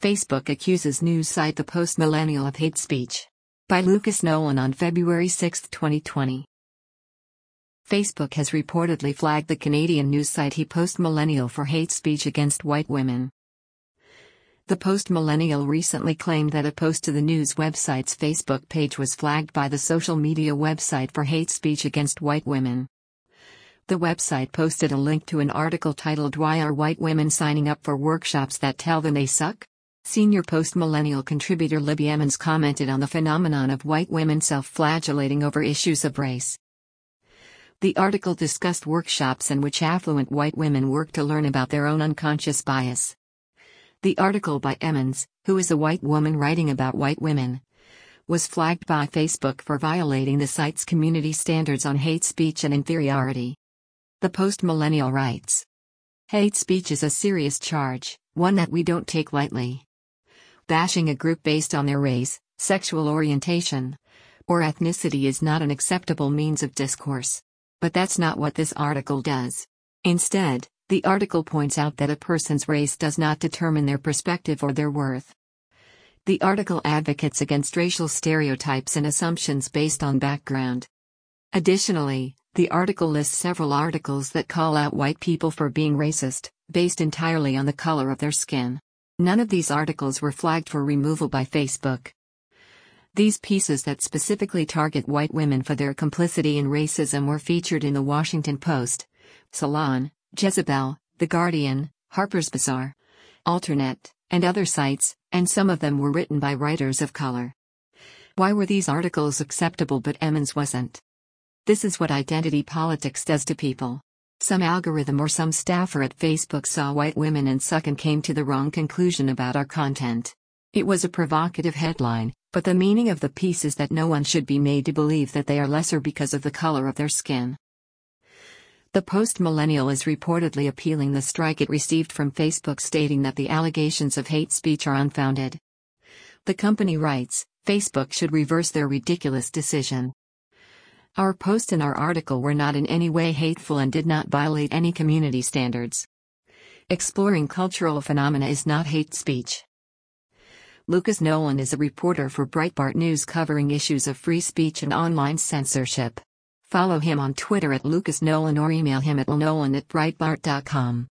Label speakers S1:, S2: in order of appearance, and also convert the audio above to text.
S1: Facebook accuses news site The Post Millennial of hate speech. By Lucas Nolan on February 6, 2020. Facebook has reportedly flagged the Canadian news site The Post Millennial for hate speech against white women. The Post Millennial recently claimed that a post to the news website's Facebook page was flagged by the social media website for hate speech against white women. The website posted a link to an article titled "Why Are White Women Signing Up for Workshops That Tell Them They Suck?" Senior post-millennial contributor Libby Emmons commented on the phenomenon of white women self-flagellating over issues of race. The article discussed workshops in which affluent white women work to learn about their own unconscious bias. The article by Emmons, who is a white woman writing about white women, was flagged by Facebook for violating the site's community standards on hate speech and inferiority. The post-millennial writes, "Hate speech is a serious charge, one that we don't take lightly. Bashing a group based on their race, sexual orientation, or ethnicity is not an acceptable means of discourse. But that's not what this article does. Instead, the article points out that a person's race does not determine their perspective or their worth. The article advocates against racial stereotypes and assumptions based on background. Additionally, the article lists several articles that call out white people for being racist, based entirely on the color of their skin. None of these articles were flagged for removal by Facebook. These pieces that specifically target white women for their complicity in racism were featured in The Washington Post, Salon, Jezebel, The Guardian, Harper's Bazaar, Alternet, and other sites, and some of them were written by writers of color. Why were these articles acceptable but Emmons wasn't? This is what identity politics does to people. Some algorithm or some staffer at Facebook saw white women and suck and came to the wrong conclusion about our content. It was a provocative headline, but the meaning of the piece is that no one should be made to believe that they are lesser because of the color of their skin." The Post Millennial is reportedly appealing the strike it received from Facebook, stating that the allegations of hate speech are unfounded. The company writes, Facebook should reverse their ridiculous decision. Our post and our article were not in any way hateful and did not violate any community standards. Exploring cultural phenomena is not hate speech. Lucas Nolan is a reporter for Breitbart News covering issues of free speech and online censorship. Follow him on Twitter at Lucas Nolan or email him at lnolan@breitbart.com.